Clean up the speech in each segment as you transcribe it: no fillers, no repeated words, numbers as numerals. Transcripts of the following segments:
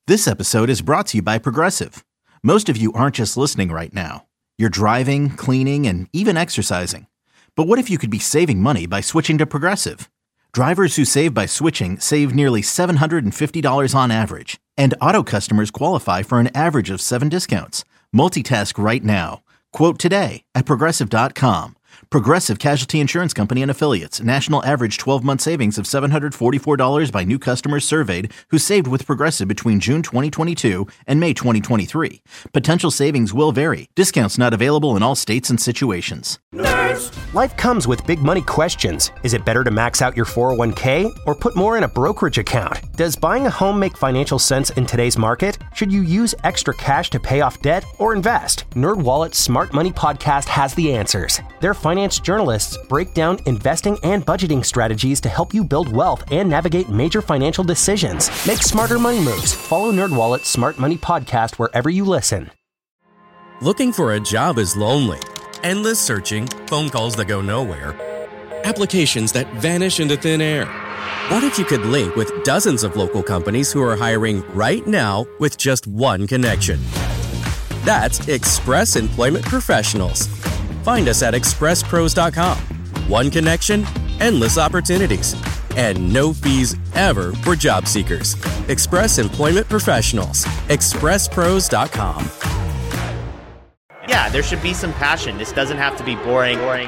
This episode is brought to you by Progressive. Most of you aren't just listening right now. You're driving, cleaning, and even exercising. But what if you could be saving money by switching to Progressive? Drivers who save by switching save nearly $750 on average. And auto customers qualify for an average of 7 discounts. Multitask right now. Quote today at Progressive.com. Progressive Casualty Insurance Company and Affiliates. National average 12-month savings of $744 by new customers surveyed who saved with Progressive between June 2022 and May 2023. Potential savings will vary. Discounts not available in all states and situations. Nerds! Life comes with big money questions. Is it better to max out your 401k or put more in a brokerage account? Does buying a home make financial sense in today's market? Should you use extra cash to pay off debt or invest? NerdWallet's Smart Money Podcast has the answers. Their finance journalists break down investing and budgeting strategies to help you build wealth and navigate major financial decisions. Make smarter money moves. Follow NerdWallet's Smart Money Podcast wherever you listen. Looking for a job is lonely. Endless searching, phone calls that go nowhere, applications that vanish into thin air. What if you could link with dozens of local companies who are hiring right now with just one connection? That's Express Employment Professionals. Find us at expresspros.com. One connection, endless opportunities, and no fees ever for job seekers. Express Employment Professionals. expresspros.com. Yeah, there should be some passion. This doesn't have to be boring. Hey,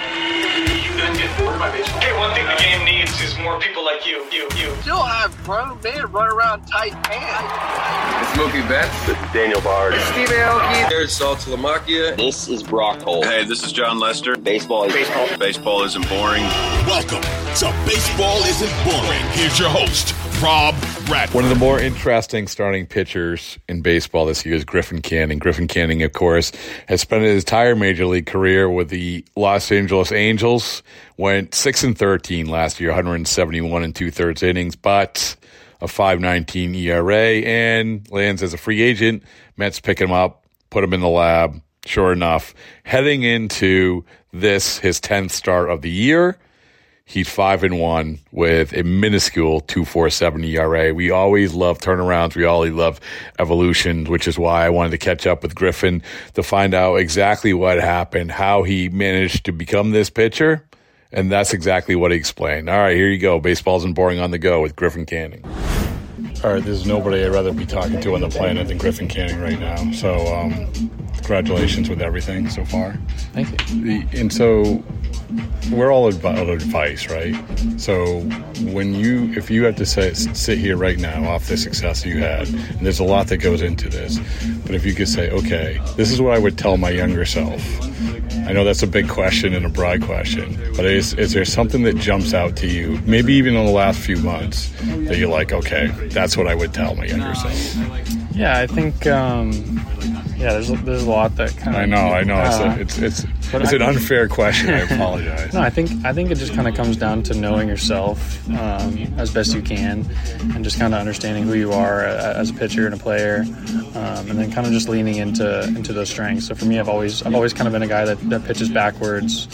one thing the game needs is more people like you. Still have grown men run around tight pants. It's Mookie Betts. This is Daniel Bard. It's Steve Aoki. There's Sal Talamacchia. This is Brock Holt. Hey, this is John Lester. Baseball isn't boring. Welcome to Baseball Isn't Boring. Here's your host, Rob Bradford. One of the more interesting starting pitchers in baseball this year is Griffin Canning. Griffin Canning, of course, has spent his entire major league career with the Los Angeles Angels. Went 6-13 last year, 171 and 2/3 innings, but a 5.19 ERA, and lands as a free agent. Mets pick him up, put him in the lab. Sure enough, heading into this, his 10th start of the year, he's 5-1 with a minuscule 2.47 ERA. We always love turnarounds. We always love evolution, which is why I wanted to catch up with Griffin to find out exactly what happened, how he managed to become this pitcher. And that's exactly what he explained. All right, here you go. Baseball Isn't Boring on the go with Griffin Canning. All right, there's nobody I'd rather be talking to on the planet than Griffin Canning right now. So congratulations with everything so far. Thank you. And so we're all about advice, right? So if you had to sit here right now off the success you had, and there's a lot that goes into this, but if you could say, okay, this is what I would tell my younger self. I know that's a big question and a broad question, but is there something that jumps out to you, maybe even in the last few months, that you're like, okay, that's what I would tell my younger self? Yeah, I think, there's a lot that kind of... I know. It's an unfair question. I apologize. No, I think it just kind of comes down to knowing yourself as best you can, and just kind of understanding who you are as a pitcher and a player, and then kind of just leaning into those strengths. So for me, I've always kind of been a guy that pitches backwards,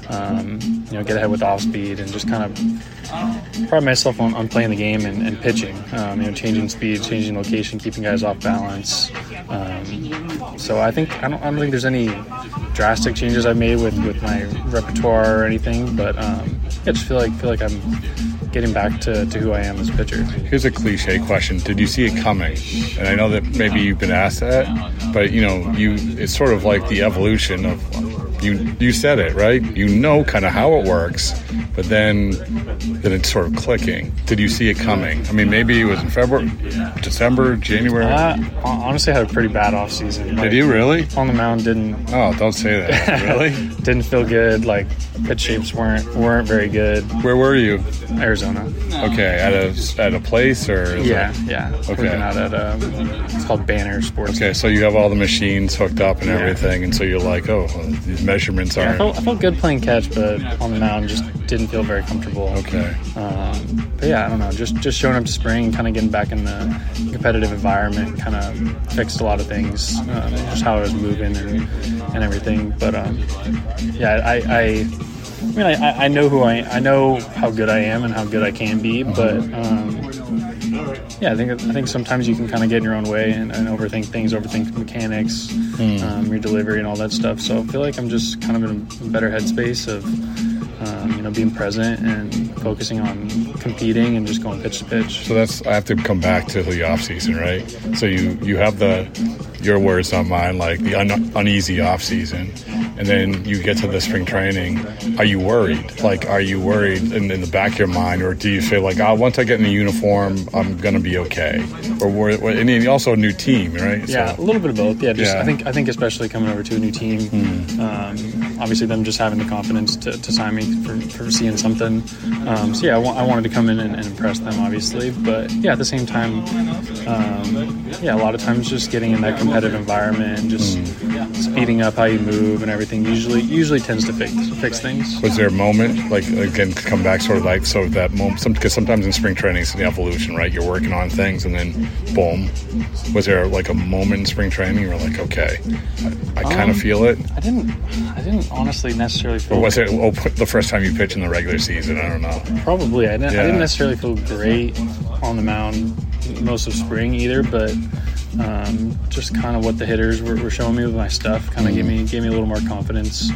get ahead with off speed, and just kind of pride myself on playing the game and pitching. Changing speed, changing location, keeping guys off balance. So I don't think there's any drastic changes I've made with my repertoire or anything, but I just feel like I'm getting back to who I am as a pitcher. Here's a cliche question: did you see it coming? And I know that maybe you've been asked that, but it's sort of like the evolution of you said it, right? You know kind of how it works, but then it's sort of clicking. Did you see it coming? I mean, maybe it was in February, December, January? Honestly, I had a pretty bad off season. Did you really? On the mound, didn't... Oh, don't say that. Really? Didn't feel good. Like, pitch shapes weren't very good. Where were you? Arizona. Okay, at a place or? Yeah. Okay. Working out at it's called Banner Sports. Okay, so you have all the machines hooked up and everything, and so you're like, oh, these measurements are. I felt good playing catch, but on the mound just didn't feel very comfortable. Okay. But yeah, I don't know. Just showing up to spring, kind of getting back in the competitive environment, kind of fixed a lot of things, just how I was moving and everything. But I know I know how good I am and how good I can be, but I think sometimes you can kind of get in your own way and overthink things, overthink mechanics, your delivery and all that stuff. So I feel like I'm just kind of in a better headspace of being present and focusing on competing and just going pitch to pitch. So I have to come back to the off season, right? So you have your words, not mine, like the uneasy off season, and then you get to the spring training. Are you worried? Like, are you worried in the back of your mind, or do you feel like, once I get in the uniform, I'm gonna be okay? Or and also a new team, right? Yeah, so, a little bit of both. Yeah, I think especially coming over to a new team, obviously them just having the confidence to sign me for seeing something. I wanted to come in and impress them, obviously, but at the same time, a lot of times just getting in that competitive environment and just speeding up how you move and everything usually tends to fix things. Was there a moment, like, again, come back sort of like, so that moment, because sometimes in spring training it's the evolution, right? You're working on things and then boom. Was there like a moment in spring training you were like, okay, I kind of feel it? I didn't honestly necessarily feel. Or was it the first time you pitched in the regular season? I don't know. Probably. I didn't necessarily feel great on the mound most of spring either, but just kind of what the hitters were showing me with my stuff kind of gave me a little more confidence.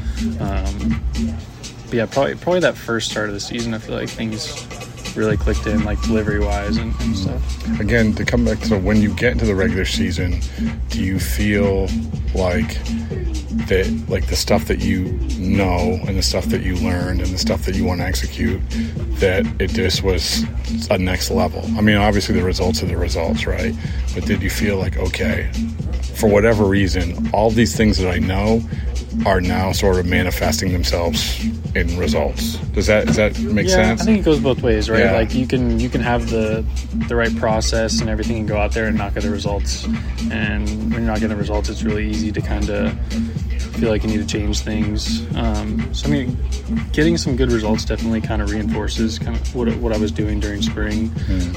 Probably that first start of the season, I feel like things really clicked in, like delivery-wise and stuff. Again, to come back to when you get into the regular season, do you feel like that, like the stuff that you know and the stuff that you learned and the stuff that you want to execute, that it just was a next level? I mean, obviously the results are the results, right? But did you feel like, okay, for whatever reason, all these things that I know are now sort of manifesting themselves in results? Does that make sense? I think it goes both ways, right? Yeah. Like you can have the right process and everything and go out there and not get the results. And when you're not getting the results, it's really easy to kind of feel like you need to change things. So I mean, getting some good results definitely kind of reinforces kind of what I was doing during spring.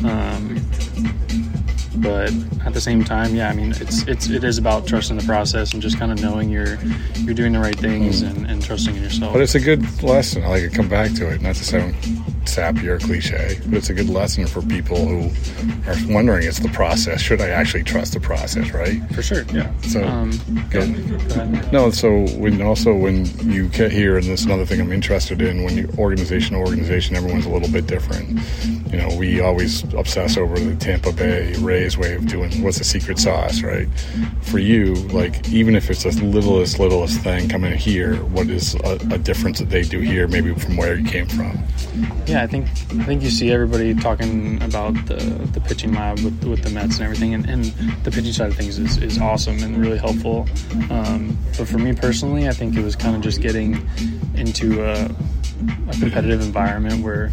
But at the same time, I mean, it is about trusting the process and just kind of knowing you're doing the right things and trusting in yourself. But it's a good lesson. I like to come back to it, not to sound sappy or cliche, but it's a good lesson for people who are wondering, it's the process. Should I actually trust the process, right? For sure, yeah. So, go ahead. No, so when you get here, and this is another thing I'm interested in, when you organization to organization, everyone's a little bit different. You know, we always obsess over the Tampa Bay Rays way of doing what's the secret sauce, right? For you, like, even if it's the littlest thing coming here, what is a difference that they do here, maybe from where you came from? Yeah, I think you see everybody talking about the pitching lab with the Mets and everything, and the pitching side of things is awesome and really helpful. But for me personally, I think it was kind of just getting into a competitive environment where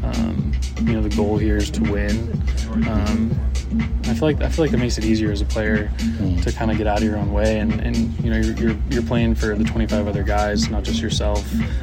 the goal here is to win. I feel like that makes it easier as a player to kind of get out of your own way, and you're playing for the 25 other guys, not just yourself.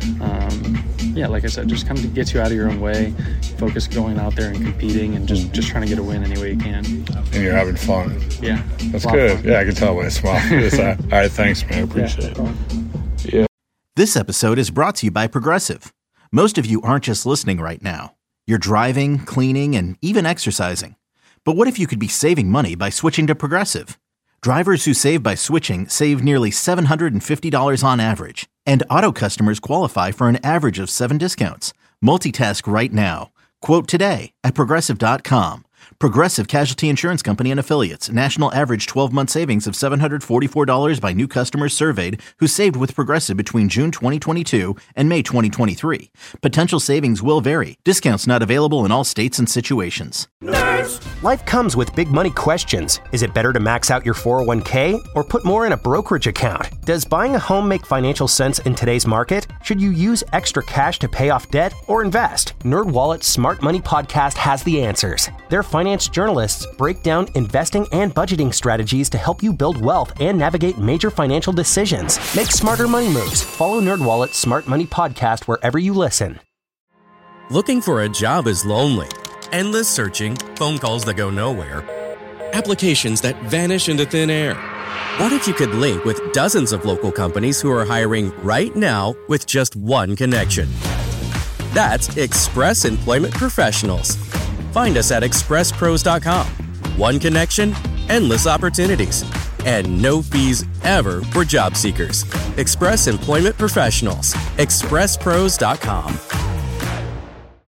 Like I said, just kind of gets you out of your own way, focus going out there and competing and just trying to get a win any way you can. And you're having fun. Yeah. That's good. Yeah, I can tell by a smile. All right, thanks, man. I appreciate it. Yeah. This episode is brought to you by Progressive. Most of you aren't just listening right now. You're driving, cleaning, and even exercising. But what if you could be saving money by switching to Progressive? Drivers who save by switching save nearly $750 on average. And auto customers qualify for an average of 7 discounts. Multitask right now. Quote today at Progressive.com. Progressive Casualty Insurance Company and Affiliates. National average 12-month savings of $744 by new customers surveyed who saved with Progressive between June 2022 and May 2023. Potential savings will vary. Discounts not available in all states and situations. Nerds! Life comes with big money questions. Is it better to max out your 401k or put more in a brokerage account? Does buying a home make financial sense in today's market? Should you use extra cash to pay off debt or invest? NerdWallet's Smart Money Podcast has the answers. Their finance journalists break down investing and budgeting strategies to help you build wealth and navigate major financial decisions. Make smarter money moves. Follow NerdWallet's Smart Money Podcast wherever you listen. Looking for a job is lonely. Endless searching, phone calls that go nowhere, applications that vanish into thin air. What if you could link with dozens of local companies who are hiring right now with just one connection? That's Express Employment Professionals. Find us at expresspros.com. One connection, endless opportunities, and no fees ever for job seekers. Express Employment Professionals. expresspros.com.